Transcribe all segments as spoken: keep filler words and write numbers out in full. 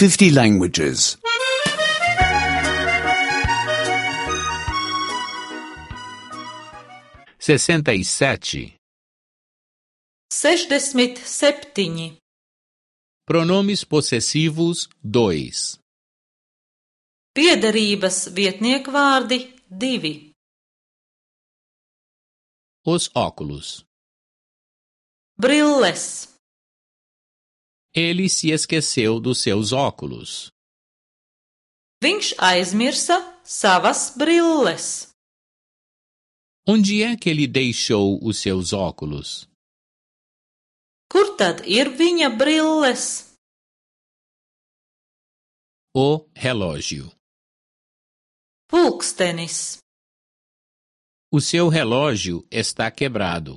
fifty languages. sessenta e sete. Sešdesmit septiņi. Pronomes possessivos dois. Piederības vietniekvārdi divi. Os óculos. Brilles. Ele se esqueceu dos seus óculos. Viņš aizmirsa savas brilles. Onde é que ele deixou os seus óculos? Kur tad ir viņa brilles? O relógio. Pulkstenis. O seu relógio está quebrado.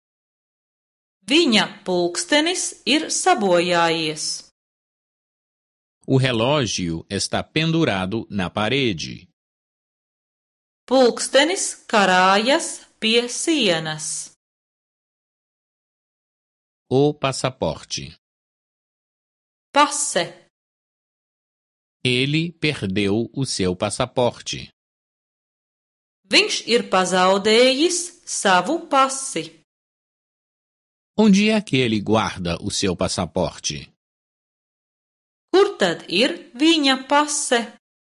Viņa pulkstenis ir sabojājies. O relógio está pendurado na parede. Pulkstenis karājas pie sienas. O passaporte. Pase. Ele perdeu o seu passaporte. Viņš ir pazaudējis savu pasi. Onde é que ele guarda o seu passaporte? Kur tad ir viņa pase?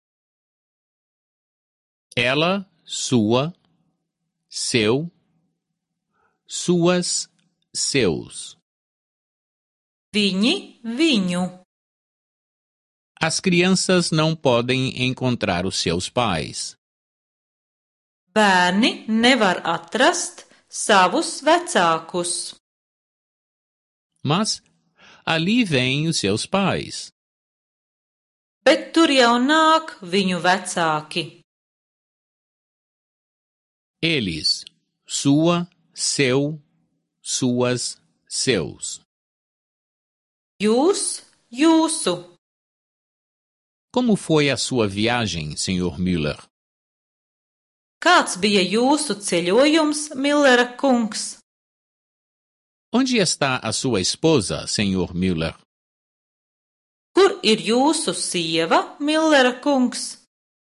Ela, sua, seu, suas, seus. Viņi, viņu. As crianças não podem encontrar os seus pais. Bērni nevar atrast savus vecākus. Mas ali vêm os seus pais. Bet tur jau nāk viņu vecāki. Eles, sua, seu, suas, seus. Jūs, jūsu. Como foi a sua viagem, senhor Müller? Kāds bija jūsu ceļojums, Millera kungs? Onde está a sua esposa, senhor Müller? Kur ir jūsu sieva, Millera kungs?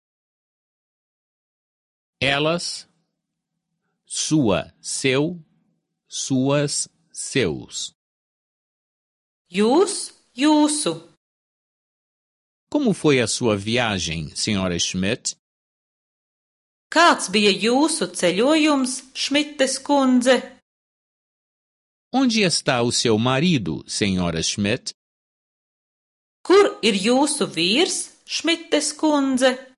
Elas, sua, seu, suas, seus. Jūs, jūsu. Como foi a sua viagem, senhora Schmidt? Kāds bija jūsu ceļojums, Šmites kundze? Onde está o seu marido, senhora Schmidt? Kur ir jūsu vīrs, Šmites kundze?